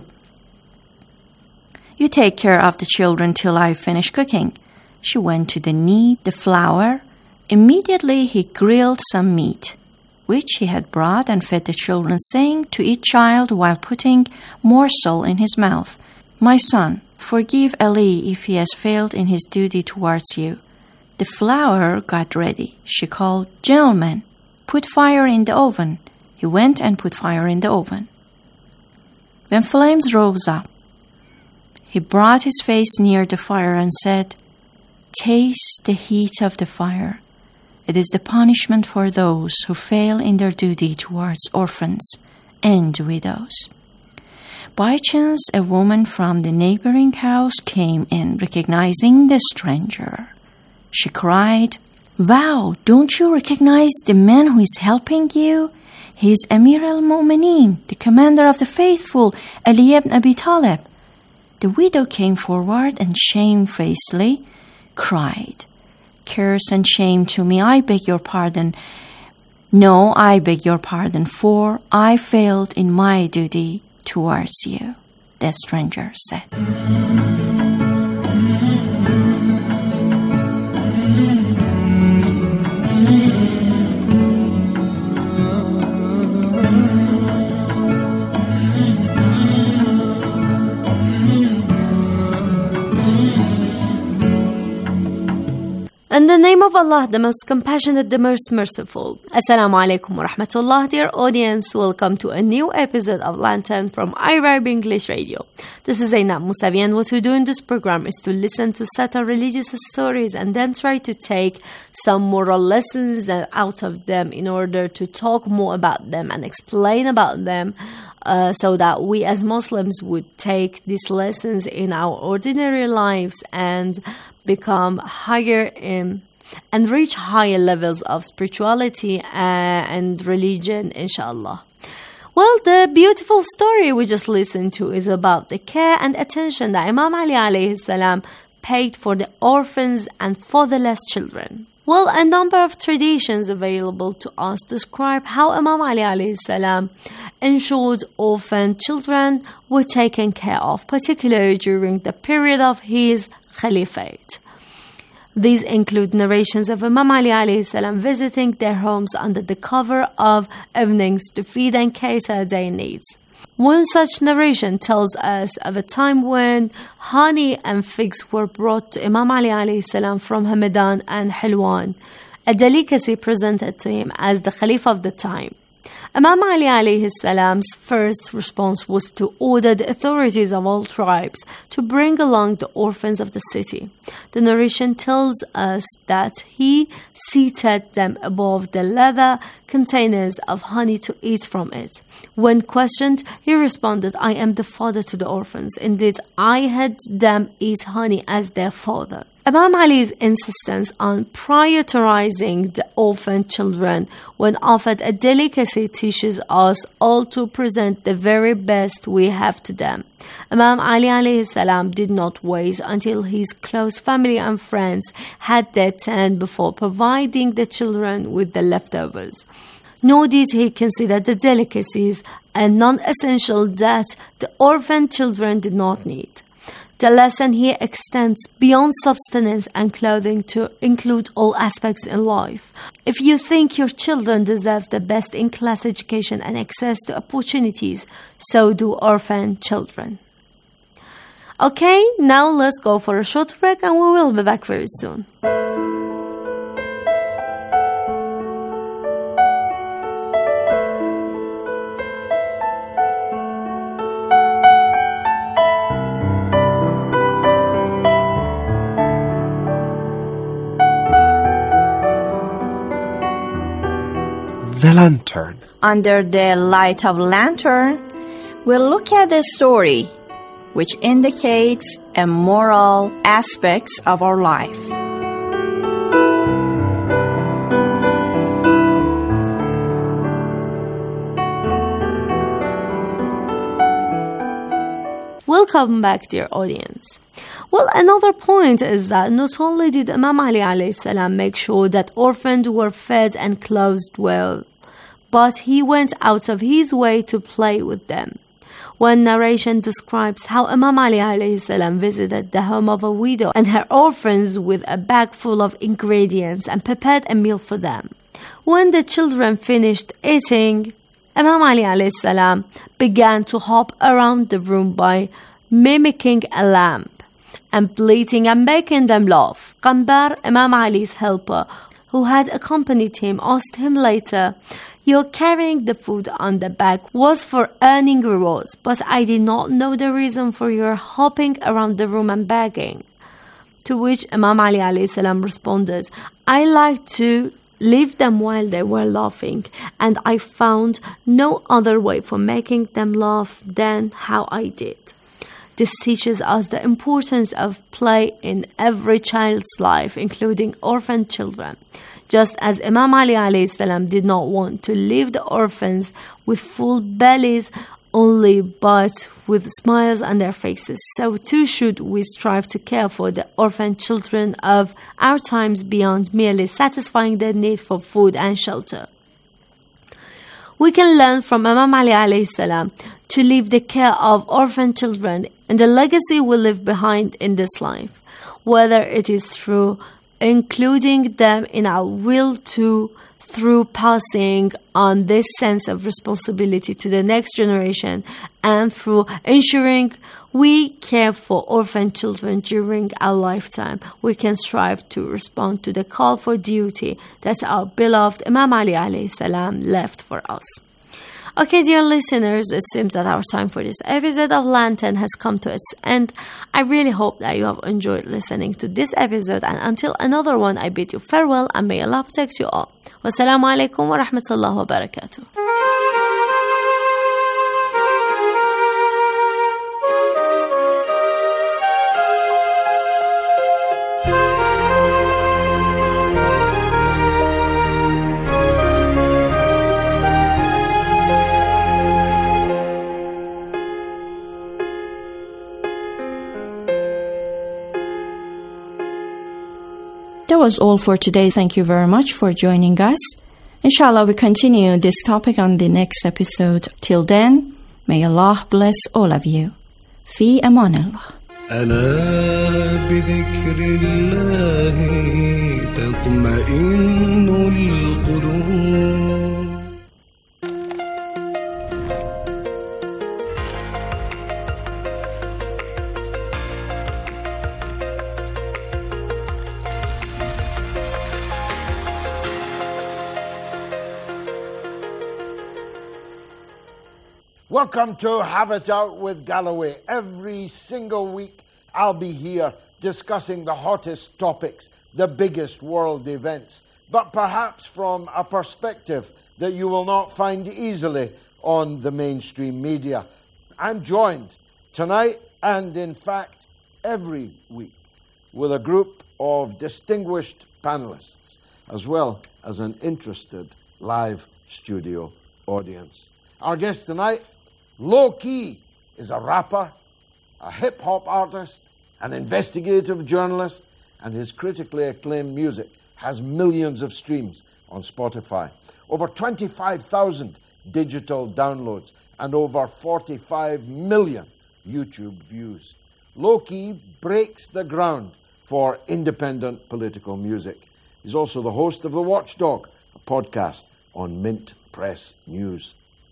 You take care of the children till I finish cooking." She went to the knead the flour. Immediately he grilled some meat, which he had brought, and fed the children, saying to each child while putting morsel in his mouth, "My son, forgive Ali if he has failed in his duty towards you." The flour got ready. She called, "Gentlemen, put fire in the oven." He went and put fire in the oven. When flames rose up, he brought his face near the fire and said, "Taste the heat of the fire. It is the punishment for those who fail in their duty towards orphans and widows." By chance, a woman from the neighboring house came in, recognizing the stranger. She cried, "Wow, don't you recognize the man who is helping you? He is Amir al-Mu'mineen, the commander of the faithful, Ali ibn Abi Talib." The widow came forward and shamefacedly cried, "Curse and shame to me, I beg your pardon. No, I beg your pardon, for I failed in my duty towards you," the stranger said. In the name of Allah, the most compassionate, the most merciful. Assalamu alaikum wa rahmatullah. Dear audience, welcome to a new episode of Lantern from Arab English Radio. This is Zainab Musavi, and what we do in this program is to listen to subtle religious stories and then try to take some moral lessons out of them in order to talk more about them and explain about them, uh, so that we as Muslims would take these lessons in our ordinary lives and become higher in, and reach higher levels of spirituality uh, and religion, inshallah. Well, the beautiful story we just listened to is about the care and attention that Imam Ali alayhi salam paid for the orphans and fatherless children. Well, a number of traditions available to us describe how Imam Ali alayhi salam ensured orphan children were taken care of, particularly during the period of his caliphate. These include narrations of Imam Ali alayhi salam visiting their homes under the cover of evenings to feed and cater their needs. One such narration tells us of a time when honey and figs were brought to Imam Ali alayhi salam from Hamadan and Hilwan, a delicacy presented to him as the Khalifa of the time. Imam Ali alayhi salam's first response was to order the authorities of all tribes to bring along the orphans of the city. The narration tells us that he seated them above the leather containers of honey to eat from it. When questioned, he responded, "I am the father to the orphans. Indeed, I had them eat honey as their father." Imam Ali's insistence on prioritizing the orphan children when offered a delicacy teaches us all to present the very best we have to them. Imam Ali alayhi salam did not wait until his close family and friends had their turn before providing the children with the leftovers. Nor did he consider the delicacies a non-essential that the orphan children did not need. The lesson here extends beyond subsistence and clothing to include all aspects in life. If you think your children deserve the best in-class education and access to opportunities, so do orphan children. Okay, now let's go for a short break and we will be back very soon. The lantern. Under the light of lantern, we'll look at the story, which indicates a moral aspects of our life. Welcome back, dear audience. Well, another point is that not only did Imam Ali alayhi salam make sure that orphans were fed and clothed well, but he went out of his way to play with them. One narration describes how Imam Ali alayhi salam visited the home of a widow and her orphans with a bag full of ingredients and prepared a meal for them. When the children finished eating, Imam Ali alayhi salam began to hop around the room by mimicking a lamb and bleating and making them laugh. Qambar, Imam Ali's helper, who had accompanied him, asked him later, "Your carrying the food on the back was for earning rewards, but I did not know the reason for your hopping around the room and begging." To which Imam Ali alayhi salam responded, "I like to leave them while they were laughing, and I found no other way for making them laugh than how I did." This teaches us the importance of play in every child's life, including orphan children. Just as Imam Ali alayhi salam did not want to leave the orphans with full bellies only, but with smiles on their faces, so too should we strive to care for the orphan children of our times beyond merely satisfying their need for food and shelter. We can learn from Imam Ali alayhi salam to leave the care of orphan children and the legacy we leave behind in this life, whether it is through including them in our will to, through passing on this sense of responsibility to the next generation, and through ensuring we care for orphan children during our lifetime. We can strive to respond to the call for duty that our beloved Imam Ali alayhi salam left for us. Okay, dear listeners, it seems that our time for this episode of Lantern has come to its end. I really hope that you have enjoyed listening to this episode, and until another one, I bid you farewell and may Allah protect you all. Wassalamu alaikum wa rahmatullahi wa barakatuh. That was all for today. Thank you very much for joining us. Inshallah, we continue this topic on the next episode. Till then, may Allah bless all of you. Fi amanillah. ألا بذكر الله تطمئن القلوب. Welcome to Have It Out with Galloway. Every single week I'll be here discussing the hottest topics, the biggest world events, but perhaps from a perspective that you will not find easily on the mainstream media. I'm joined tonight, and in fact every week, with a group of distinguished panelists, as well as an interested live studio audience. Our guest tonight, Low Key, is a rapper, a hip-hop artist, an investigative journalist, and his critically acclaimed music has millions of streams on Spotify, over twenty-five thousand digital downloads, and over forty-five million YouTube views. Low Key breaks the ground for independent political music. He's also the host of The Watchdog, a podcast on Mint Press News.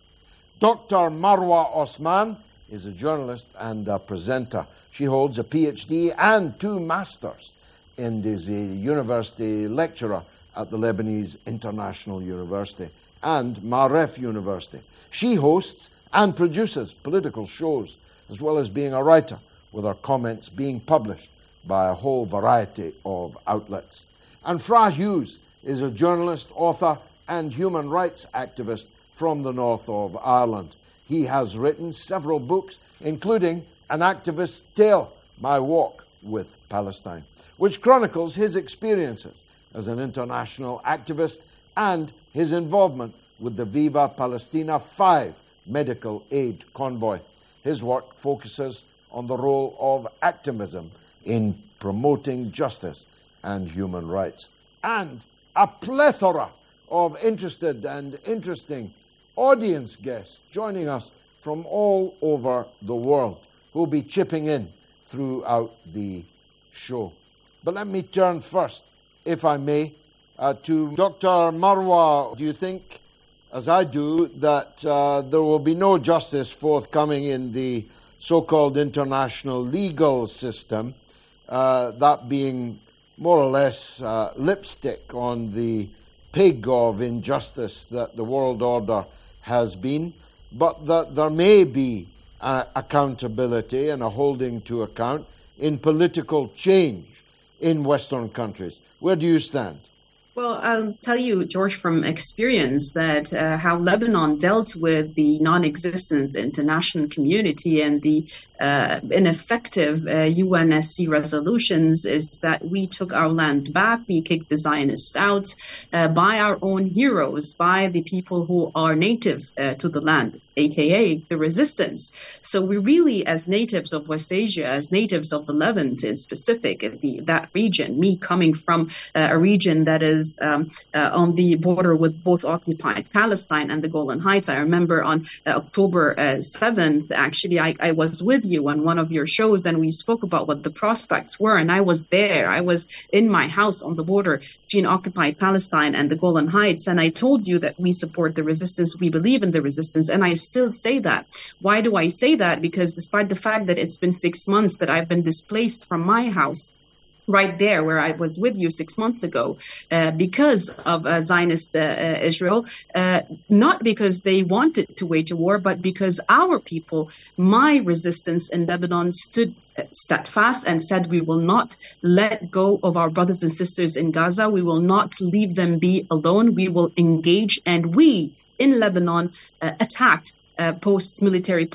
Doctor Marwa Osman is a journalist and a presenter. She holds a P H D and two masters and is a university lecturer at the Lebanese International University and Maref University. She hosts and produces political shows, as well as being a writer, with her comments being published by a whole variety of outlets. And Fra Hughes is a journalist, author, and human rights activist from the north of Ireland. He has written several books, including An Activist's Tale, My Walk with Palestine, which chronicles his experiences as an international activist and his involvement with the Viva Palestina five medical aid convoy. His work focuses on the role of activism in promoting justice and human rights. And a plethora of interested and interesting audience guests joining us from all over the world who will be chipping in throughout the show. But let me turn first, if I may, uh, to Doctor Marwa. Do you think, as I do, that uh, there will be no justice forthcoming in the so-called international legal system, uh, that being more or less uh, lipstick on the pig of injustice that the world order has been, but that there may be uh, accountability and a holding to account in political change in Western countries? Where do you stand? Well, I'll tell you, George, from experience that uh, how Lebanon dealt with the non-existent international community and the uh, ineffective uh, U N S C resolutions is that we took our land back, we kicked the Zionists out uh, by our own heroes, by the people who are native uh, to the land, aka the resistance. So we really, as natives of West Asia, as natives of the Levant in specific, the, that region, me coming from uh, a region that is um, uh, on the border with both occupied Palestine and the Golan Heights. I remember on uh, October uh, seventh, actually, I, I was with you on one of your shows and we spoke about what the prospects were. And I was there. I was in my house on the border between occupied Palestine and the Golan Heights. And I told you that we support the resistance. We believe in the resistance. And I still say that. Why do I say that? Because despite the fact that it's been six months that I've been displaced from my house, right there where I was with you six months ago, uh, because of uh, Zionist uh, uh, Israel, uh, not because they wanted to wage a war, but because our people, my resistance in Lebanon, stood steadfast and said we will not let go of our brothers and sisters in Gaza. We will not leave them be alone. We will engage. And we, in Lebanon, uh, attacked uh, post-military